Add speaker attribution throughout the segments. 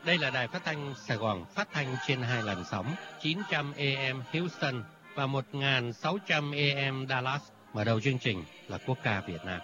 Speaker 1: Đây là đài phát thanh Sài Gòn, phát thanh trên 2 làn sóng 900 AM Houston và 1600 AM Dallas. Mở đầu chương trình là quốc ca Việt Nam.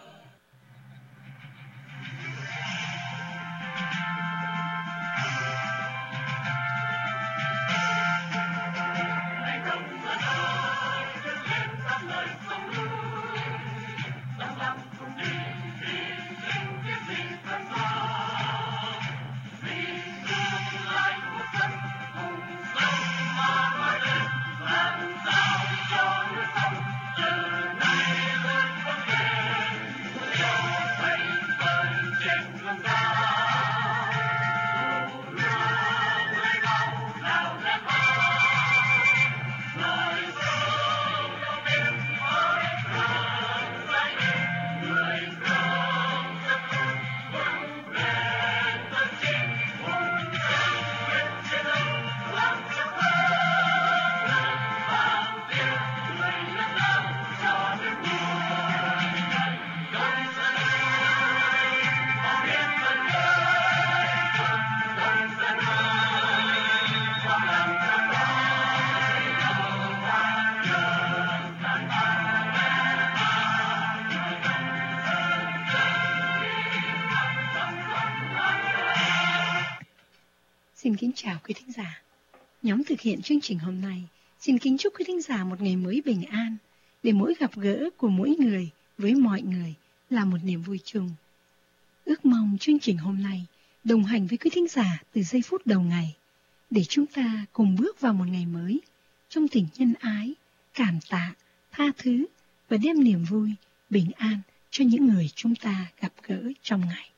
Speaker 2: Xin kính chào quý thính giả. Nhóm thực hiện chương trình hôm nay xin kính chúc quý thính giả một ngày mới bình an, để mỗi gặp gỡ của mỗi người với mọi người là một niềm vui chung. Ước mong chương trình hôm nay đồng hành với quý thính giả từ giây phút đầu ngày, để chúng ta cùng bước vào một ngày mới trong tình nhân ái, cảm tạ, tha thứ và đem niềm vui, bình an cho những người chúng ta gặp gỡ trong ngày.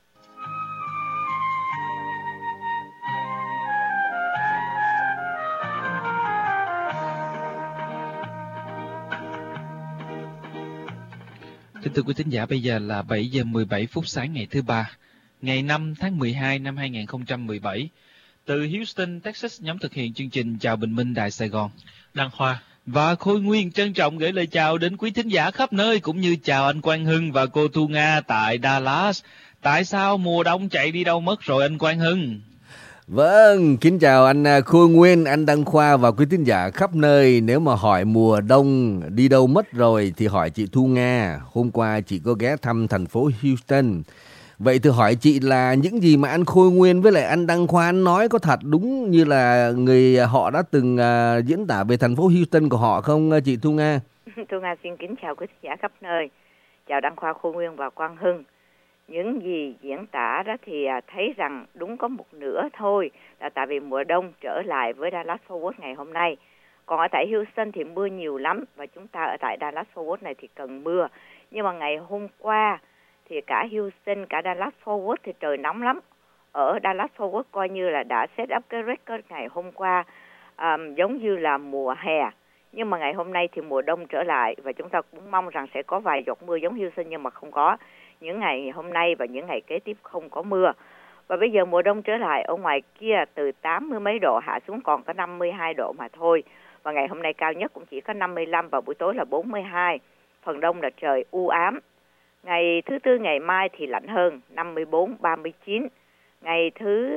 Speaker 3: Kính thưa quý thính giả, bây giờ là 7 giờ 17 phút sáng ngày thứ Ba, ngày 5 tháng 12 năm 2017. Từ Houston, Texas, nhóm thực hiện chương trình Chào Bình Minh Đài Sài Gòn,
Speaker 4: Đăng Khoa
Speaker 3: và Khôi Nguyên trân trọng gửi lời chào đến quý thính giả khắp nơi, cũng như chào anh Quang Hưng và cô Thu Nga tại Dallas. Tại sao mùa đông chạy đi đâu mất rồi anh Quang Hưng?
Speaker 5: Vâng, kính chào anh Khôi Nguyên, anh Đăng Khoa và quý thính giả khắp nơi. Nếu mà hỏi mùa đông đi đâu mất rồi thì hỏi chị Thu Nga. Hôm qua chị có ghé thăm thành phố Houston. Vậy thì hỏi chị là những gì mà anh Khôi Nguyên với lại anh Đăng Khoa anh nói có thật đúng như là người họ đã từng diễn tả về thành phố Houston của họ không chị Thu Nga?
Speaker 6: Thu Nga xin kính chào quý thính giả khắp nơi. Chào Đăng Khoa, Khôi Nguyên và Quang Hưng. Những gì diễn tả đó thì thấy rằng đúng có một nửa thôi, là tại vì mùa đông trở lại với Dallas Fort Worth ngày hôm nay. Còn ở tại Houston thì mưa nhiều lắm, và chúng ta ở tại Dallas Fort Worth này thì cần mưa. Nhưng mà ngày hôm qua thì cả Houston, cả Dallas Fort Worth thì trời nóng lắm. Ở Dallas Fort Worth coi như là đã set up cái record ngày hôm qua, giống như là mùa hè. Nhưng mà ngày hôm nay thì mùa đông trở lại, và chúng ta cũng mong rằng sẽ có vài giọt mưa giống Houston, nhưng mà không có. Những ngày hôm nay và những ngày kế tiếp không có mưa. Và bây giờ mùa đông trở lại, ở ngoài kia từ 80 mấy độ hạ xuống còn có 52 độ mà thôi. Và ngày hôm nay cao nhất cũng chỉ có 55 và buổi tối là 42. Phần đông là trời u ám. Ngày thứ Tư, ngày mai thì lạnh hơn, 54, 39. Ngày thứ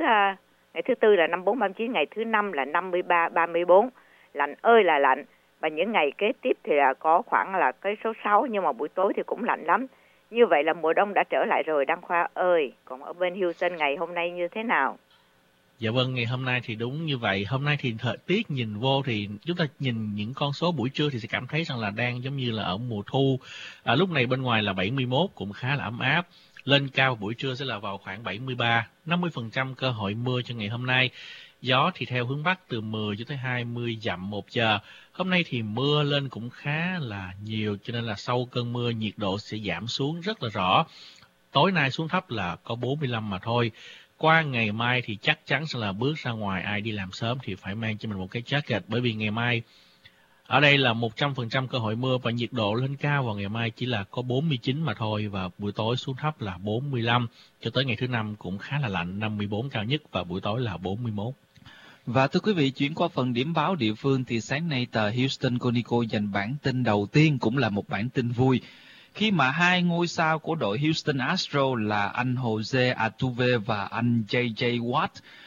Speaker 6: Tư là 54, 39, ngày thứ Năm là 53, 34. Lạnh ơi là lạnh. Và những ngày kế tiếp thì là có khoảng là cái số 6, nhưng mà buổi tối thì cũng lạnh lắm. Như vậy là mùa đông đã trở lại rồi Đăng Khoa ơi. Còn ở bên Houston ngày hôm nay như thế nào?
Speaker 4: Dạ vâng, ngày hôm nay thì đúng như vậy. Hôm nay thì thời tiết nhìn vô thì chúng ta nhìn những con số buổi trưa thì sẽ cảm thấy rằng là đang giống như là ở mùa thu. Lúc này bên ngoài là 71, cũng khá là ấm áp. Lên cao buổi trưa sẽ là vào khoảng 73, 50% cơ hội mưa cho ngày hôm nay. Gió thì theo hướng Bắc từ 10 cho tới 20 dặm một giờ. Hôm nay thì mưa lên cũng khá là nhiều, cho nên là sau cơn mưa nhiệt độ sẽ giảm xuống rất là rõ. Tối nay xuống thấp là có 45 mà thôi. Qua ngày mai thì chắc chắn sẽ là bước ra ngoài, ai đi làm sớm thì phải mang cho mình một cái jacket, bởi vì ngày mai ở đây là 100% cơ hội mưa và nhiệt độ lên cao vào ngày mai chỉ là có 49 mà thôi, và buổi tối xuống thấp là 45. Cho tới ngày thứ Năm cũng khá là lạnh, 54 cao nhất và buổi tối là 41.
Speaker 3: Và thưa quý vị, chuyển qua phần điểm báo địa phương thì sáng nay tờ Houston Chronicle dành bản tin đầu tiên, cũng là một bản tin vui, khi mà hai ngôi sao của đội Houston Astros là anh Jose Altuve và anh J.J. Watt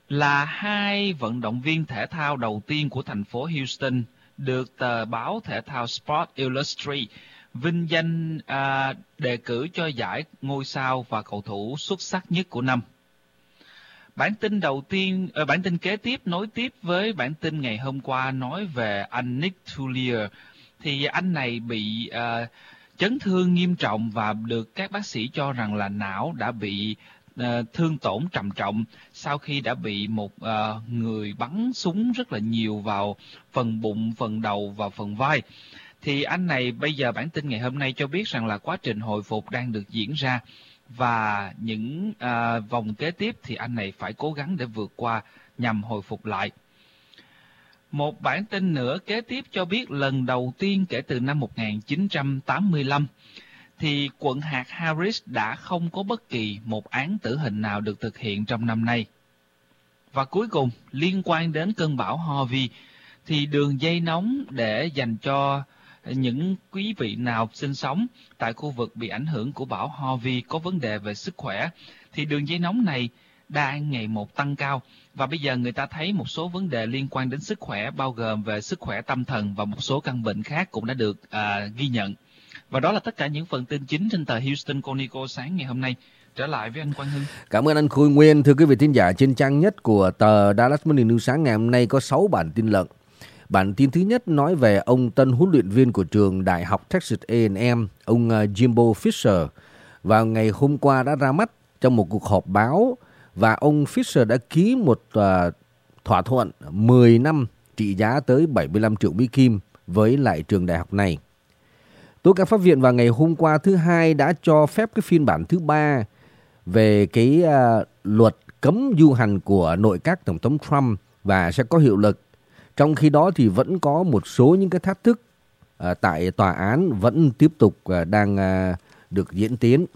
Speaker 3: là hai vận động viên thể thao đầu tiên của thành phố Houston được tờ báo thể thao Sports Illustrated vinh danh đề cử cho giải ngôi sao và cầu thủ xuất sắc nhất của năm. Bản tin kế tiếp nối tiếp với bản tin ngày hôm qua nói về anh Nick Tullier. Thì anh này bị chấn thương nghiêm trọng và được các bác sĩ cho rằng là não đã bị thương tổn trầm trọng sau khi đã bị một người bắn súng rất là nhiều vào phần bụng, phần đầu và phần vai. Thì anh này bây giờ bản tin ngày hôm nay cho biết rằng là quá trình hồi phục đang được diễn ra và những vòng kế tiếp thì anh này phải cố gắng để vượt qua nhằm hồi phục lại. Một bản tin nữa kế tiếp cho biết lần đầu tiên kể từ năm 1985 thì quận hạt Harris đã không có bất kỳ một án tử hình nào được thực hiện trong năm nay. Và cuối cùng, liên quan đến cơn bão Harvey, thì đường dây nóng để dành cho những quý vị nào sinh sống tại khu vực bị ảnh hưởng của bão Harvey có vấn đề về sức khỏe, thì đường dây nóng này đang ngày một tăng cao. Và bây giờ người ta thấy một số vấn đề liên quan đến sức khỏe, bao gồm về sức khỏe tâm thần và một số căn bệnh khác cũng đã được ghi nhận. Và đó là tất cả những phần tin chính trên tờ Houston Chronicle sáng ngày hôm nay. Trở lại với anh Quang Hưng.
Speaker 5: Cảm ơn anh Khôi Nguyên. Thưa quý vị thính giả, trên trang nhất của tờ Dallas Morning News sáng ngày hôm nay có 6 bản tin lận. Bản tin thứ nhất nói về ông tân huấn luyện viên của trường Đại học Texas A&M, ông Jimbo Fisher, vào ngày hôm qua đã ra mắt trong một cuộc họp báo, và ông Fisher đã ký một thỏa thuận 10 năm trị giá tới 75 triệu Mỹ Kim với lại trường đại học này. Tố cáo pháp viện vào ngày hôm qua thứ Hai đã cho phép cái phiên bản thứ 3 về cái luật cấm du hành của nội các Tổng thống Trump và sẽ có hiệu lực. Trong khi đó thì vẫn có một số những cái thách thức tại tòa án vẫn tiếp tục đang được diễn tiến.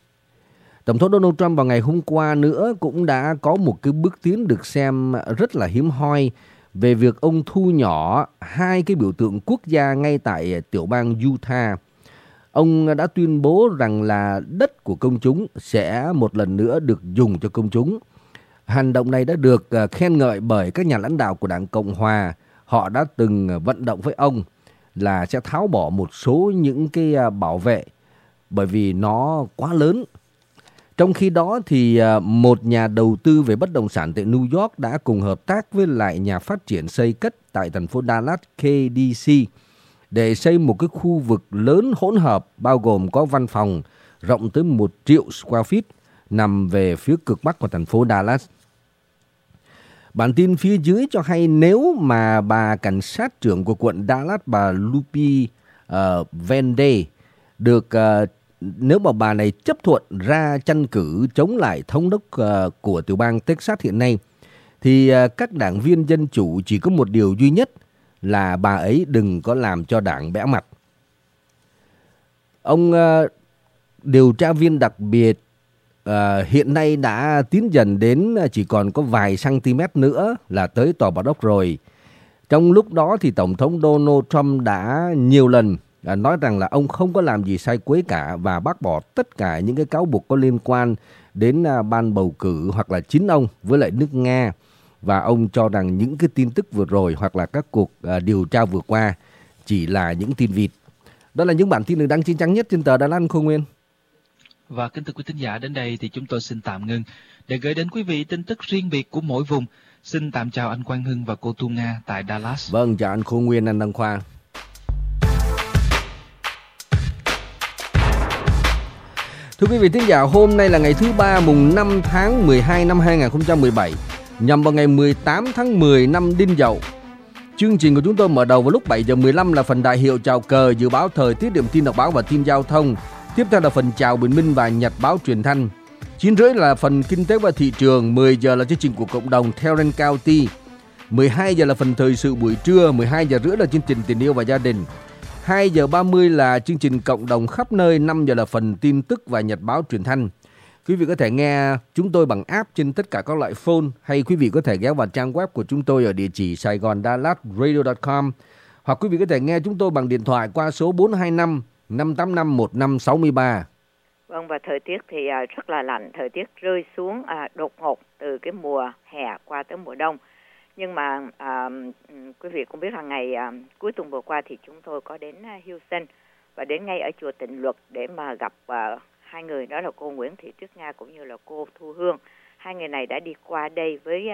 Speaker 5: Tổng thống Donald Trump vào ngày hôm qua nữa cũng đã có một cái bước tiến được xem rất là hiếm hoi về việc ông thu nhỏ hai cái biểu tượng quốc gia ngay tại tiểu bang Utah. Ông đã tuyên bố rằng là đất của công chúng sẽ một lần nữa được dùng cho công chúng. Hành động này đã được khen ngợi bởi các nhà lãnh đạo của Đảng Cộng Hòa. Họ đã từng vận động với ông là sẽ tháo bỏ một số những cái bảo vệ bởi vì nó quá lớn. Trong khi đó thì một nhà đầu tư về bất động sản tại New York đã cùng hợp tác với lại nhà phát triển xây cất tại thành phố Dallas KDC để xây một cái khu vực lớn hỗn hợp bao gồm có văn phòng rộng tới 1 triệu square feet nằm về phía cực bắc của thành phố Dallas. Bản tin phía dưới cho hay nếu mà bà cảnh sát trưởng của quận Dallas, bà Lupi Vende, nếu mà bà này chấp thuận ra tranh cử chống lại thống đốc của tiểu bang Texas hiện nay, thì các đảng viên Dân Chủ chỉ có một điều duy nhất là bà ấy đừng có làm cho đảng bẽ mặt. Ông điều tra viên đặc biệt hiện nay đã tiến dần đến chỉ còn có vài cm nữa là tới tòa bạch ốc rồi. Trong lúc đó thì Tổng thống Donald Trump đã nhiều lần nói rằng là ông không có làm gì sai quấy cả và bác bỏ tất cả những cái cáo buộc có liên quan đến ban bầu cử hoặc là chính ông với lại nước Nga. Và ông cho rằng những cái tin tức vừa rồi hoặc là các cuộc điều tra vừa qua chỉ là những tin vịt. Đó là những bản tin được đăng trên trang nhất trên tờ Đà Lạt Khôi Nguyên.
Speaker 3: Và kính thưa quý thính giả, đến đây thì chúng tôi xin tạm ngưng để gửi đến quý vị tin tức riêng biệt của mỗi vùng. Xin tạm chào anh Quang Hưng và cô Tu Nga tại Dallas.
Speaker 5: Vâng, chào anh Khôi Nguyên, anh Đăng Khoa. Thưa quý vị thính giả, hôm nay là ngày thứ Ba mùng 5 tháng 12 năm 2017, nhằm vào ngày 18 tháng 10 năm Đinh Dậu. Chương trình của chúng tôi mở đầu vào lúc 7 giờ 15 là phần đại hiệu chào cờ, dự báo thời tiết, điểm tin đọc báo và tin giao thông. Tiếp theo là phần chào bình minh và nhật báo truyền thanh. 9:30 là phần kinh tế và thị trường. 10 giờ là chương trình của cộng đồng Tarrant County. 12 giờ là phần thời sự buổi trưa. 12 giờ rưỡi là chương trình tình yêu và gia đình. 2 giờ 30 là chương trình cộng đồng khắp nơi. 5 giờ là phần tin tức và nhật báo truyền thanh. Quý vị có thể nghe chúng tôi bằng app trên tất cả các loại phone, hay quý vị có thể ghé vào trang web của chúng tôi ở địa chỉ saigondalatradio.com, hoặc quý vị có thể nghe chúng tôi bằng điện thoại qua số 425 585 1563.
Speaker 6: Vâng, và thời tiết thì rất là lạnh, thời tiết rơi xuống đột ngột từ cái mùa hè qua tới mùa đông. Nhưng mà quý vị cũng biết là ngày cuối tuần vừa qua thì chúng tôi có đến Houston và đến ngay ở chùa Tịnh Luật để mà gặp hai người, đó là cô Nguyễn Thị Tuyết Nga cũng như là cô Thu Hương. Hai người này đã đi qua đây với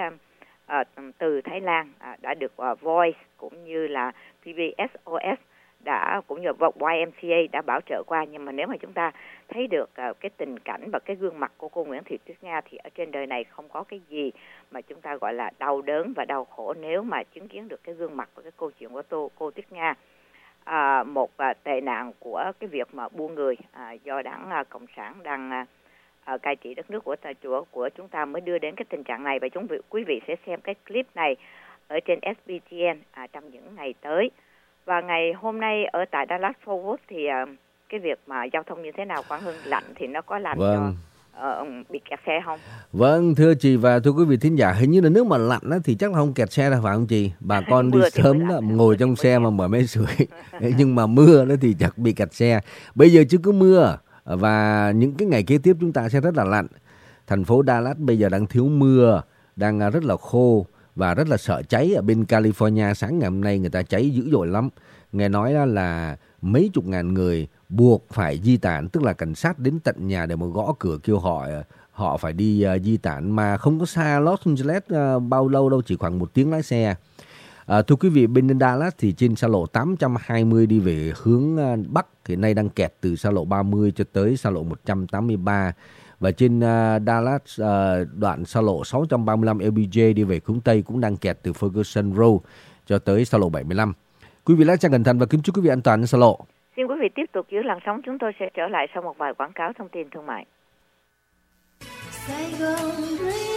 Speaker 6: từ Thái Lan, đã được Voice cũng như là PBSOS cũng như YMCA đã bảo trợ qua. Nhưng mà nếu mà chúng ta thấy được cái tình cảnh và cái gương mặt của cô Nguyễn Thị Tuyết Nga thì ở trên đời này không có cái gì mà chúng ta gọi là đau đớn và đau khổ nếu mà chứng kiến được cái gương mặt và cái câu chuyện của cô Tuyết Nga. Một tệ nạn của cái việc mà buôn người do đảng Cộng sản đang cai trị đất nước của chúng ta mới đưa đến cái tình trạng này. Và quý vị sẽ xem cái clip này ở trên SBTN trong những ngày tới. Và ngày hôm nay ở tại Dallas Fort Worth thì cái việc mà giao thông như thế nào Quang Hưng? Lạnh thì nó có làm cho bị kẹt xe không?
Speaker 5: Vâng, thưa chị và thưa quý vị thính giả, hình như là nếu mà lạnh á, thì chắc là không kẹt xe đâu phải không chị? Bà con đi sớm đó, ngồi trong xe mà mở máy sưởi. Nhưng mà mưa đó thì chắc bị kẹt xe. Bây giờ chưa có mưa và những cái ngày kế tiếp chúng ta sẽ rất là lạnh. Thành phố Dallas bây giờ đang thiếu mưa, đang rất là khô và rất là sợ cháy. Ở bên California sáng ngày hôm nay người ta cháy dữ dội lắm. Nghe nói là mấy chục ngàn người buộc phải di tản, tức là cảnh sát đến tận nhà để mà gõ cửa kêu họ phải đi di tản, mà không có xa Los Angeles bao lâu đâu, chỉ khoảng 1 tiếng lái xe. Thưa quý vị, bên Dallas thì trên xa lộ 820 đi về hướng Bắc hiện nay đang kẹt từ xa lộ 30 cho tới xa lộ 183. Và trên Dallas, đoạn xa lộ 635 LBJ đi về hướng Tây cũng đang kẹt từ Ferguson Road cho tới xa lộ 75. Quý vị lái xe cẩn thận và kính chúc quý vị an toàn trên xa lộ.
Speaker 6: Xin quý vị tiếp tục giữ làn sóng, chúng tôi sẽ trở lại sau một vài quảng cáo thông tin thương mại.